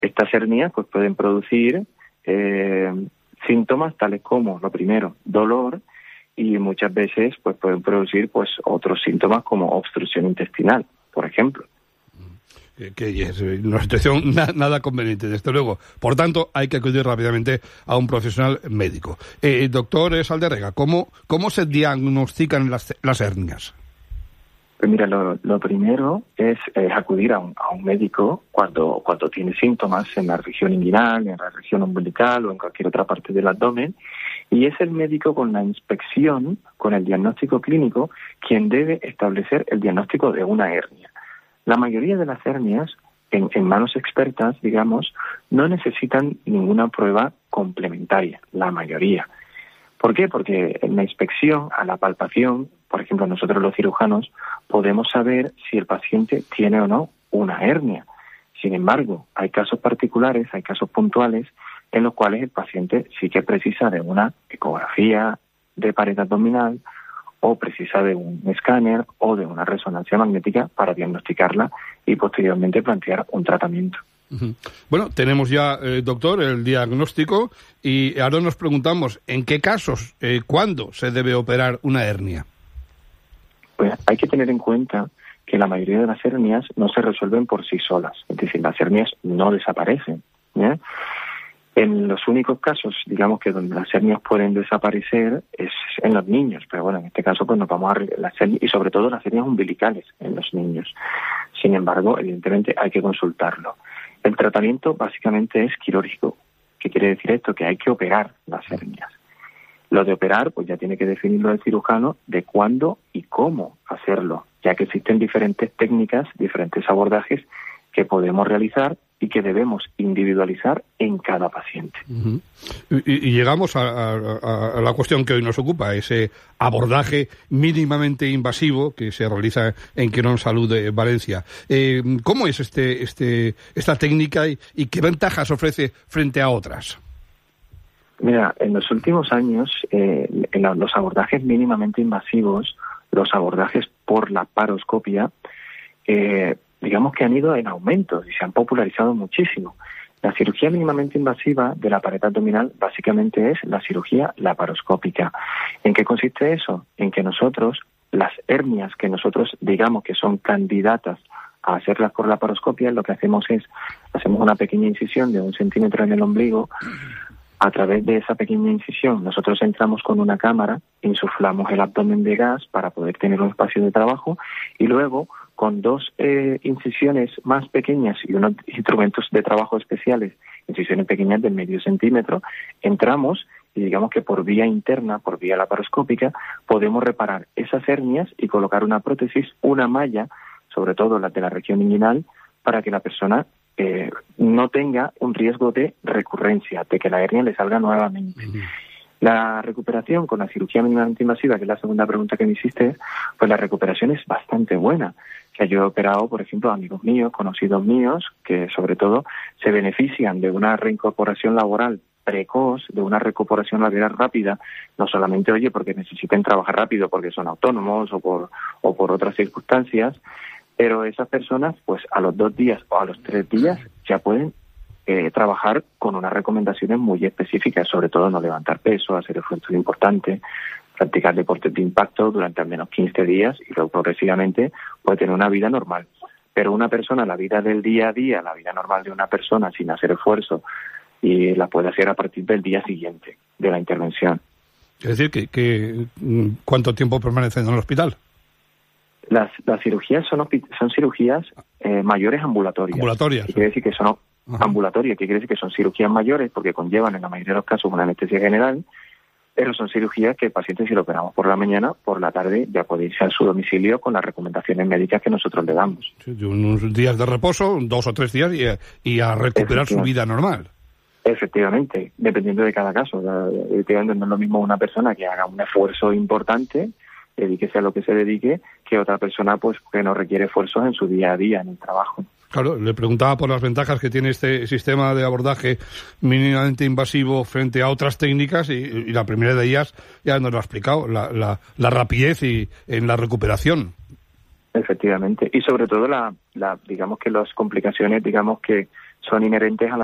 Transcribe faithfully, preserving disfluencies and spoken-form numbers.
Estas hernias pues pueden producir eh, síntomas tales como, lo primero, dolor, y muchas veces pues pueden producir pues otros síntomas como obstrucción intestinal, por ejemplo. Que es una situación na, nada conveniente, desde luego. Por tanto, hay que acudir rápidamente a un profesional médico. Eh, doctor Saldarrega, ¿cómo, cómo se diagnostican las, las hernias? Pues mira, lo, lo primero es, es acudir a un, a un médico cuando, cuando tiene síntomas en la región inguinal, en la región umbilical o en cualquier otra parte del abdomen, y es el médico con la inspección, con el diagnóstico clínico, quien debe establecer el diagnóstico de una hernia. La mayoría de las hernias, en, en manos expertas, digamos, no necesitan ninguna prueba complementaria, la mayoría. ¿Por qué? Porque en la inspección, a la palpación, por ejemplo, nosotros los cirujanos podemos saber si el paciente tiene o no una hernia. Sin embargo, hay casos particulares, hay casos puntuales en los cuales el paciente sí que precisa de una ecografía de pared abdominal o precisa de un escáner o de una resonancia magnética para diagnosticarla y posteriormente plantear un tratamiento. Uh-huh. Bueno, tenemos ya, eh, doctor, el diagnóstico y ahora nos preguntamos, ¿en qué casos, eh, cuándo se debe operar una hernia? Pues hay que tener en cuenta que la mayoría de las hernias no se resuelven por sí solas, es decir, las hernias no desaparecen, ¿eh? En los únicos casos, digamos que donde las hernias pueden desaparecer es en los niños, pero bueno, en este caso pues nos vamos a las hernias y sobre todo las hernias umbilicales en los niños. Sin embargo, evidentemente hay que consultarlo. El tratamiento básicamente es quirúrgico. ¿Qué quiere decir esto? Que hay que operar las hernias. Lo de operar, pues ya tiene que definirlo el cirujano de cuándo y cómo hacerlo, ya que existen diferentes técnicas, diferentes abordajes que podemos realizar y que debemos individualizar en cada paciente. Uh-huh. y, y llegamos a, a, a la cuestión que hoy nos ocupa, ese abordaje mínimamente invasivo que se realiza en Quirón Salud de Valencia. Eh, ¿Cómo es este, este, esta técnica y, y qué ventajas ofrece frente a otras? Mira, en los últimos años, eh, en la, los abordajes mínimamente invasivos, los abordajes por la paroscopia, eh, digamos que han ido en aumento y se han popularizado muchísimo. La cirugía mínimamente invasiva de la pared abdominal básicamente es la cirugía laparoscópica. ¿En qué consiste eso? En que nosotros, las hernias que nosotros digamos que son candidatas a hacerlas por laparoscopia, lo que hacemos es, hacemos una pequeña incisión de un centímetro en el ombligo. A través de esa pequeña incisión nosotros entramos con una cámara, insuflamos el abdomen de gas para poder tener un espacio de trabajo y luego con dos eh, incisiones más pequeñas y unos instrumentos de trabajo especiales, incisiones pequeñas de medio centímetro, entramos y digamos que por vía interna, por vía laparoscópica, podemos reparar esas hernias y colocar una prótesis, una malla, sobre todo la de la región inguinal, para que la persona eh, no tenga un riesgo de recurrencia, de que la hernia le salga nuevamente. Uh-huh. La recuperación con la cirugía mínimamente invasiva, que es la segunda pregunta que me hiciste, pues la recuperación es bastante buena. O sea, yo he operado, por ejemplo, a amigos míos, conocidos míos, que sobre todo se benefician de una reincorporación laboral precoz, de una recuperación laboral rápida, no solamente, oye, porque necesiten trabajar rápido porque son autónomos o por, o por otras circunstancias, pero esas personas, pues a los dos días o a los tres días ya pueden Eh, trabajar con unas recomendaciones muy específicas, sobre todo no levantar peso, hacer esfuerzo importante, practicar deportes de impacto durante al menos quince días y luego progresivamente puede tener una vida normal. Pero una persona, la vida del día a día, la vida normal de una persona sin hacer esfuerzo, y la puede hacer a partir del día siguiente de la intervención. Es decir, que, que ¿cuánto tiempo permanecen en el hospital? Las, las cirugías son, son cirugías eh, mayores ambulatorias. Ambulatorias. Quiere decir que son Ajá. ambulatorias, que quiere decir que son cirugías mayores porque conllevan en la mayoría de los casos una anestesia general, pero son cirugías que el paciente, si lo operamos por la mañana, por la tarde ya puede irse a su domicilio con las recomendaciones médicas que nosotros le damos. Sí, unos días de reposo, dos o tres días y, y a recuperar su vida normal. Efectivamente, dependiendo de cada caso. Efectivamente, no es lo mismo una persona que haga un esfuerzo importante, dedíquese a lo que se dedique, que otra persona pues que no requiere esfuerzos en su día a día, en el trabajo. Claro, le preguntaba por las ventajas que tiene este sistema de abordaje mínimamente invasivo frente a otras técnicas y, y la primera de ellas ya nos lo ha explicado, la, la, la rapidez y en la recuperación. Efectivamente, y sobre todo la, la digamos que las complicaciones, digamos que son inherentes a la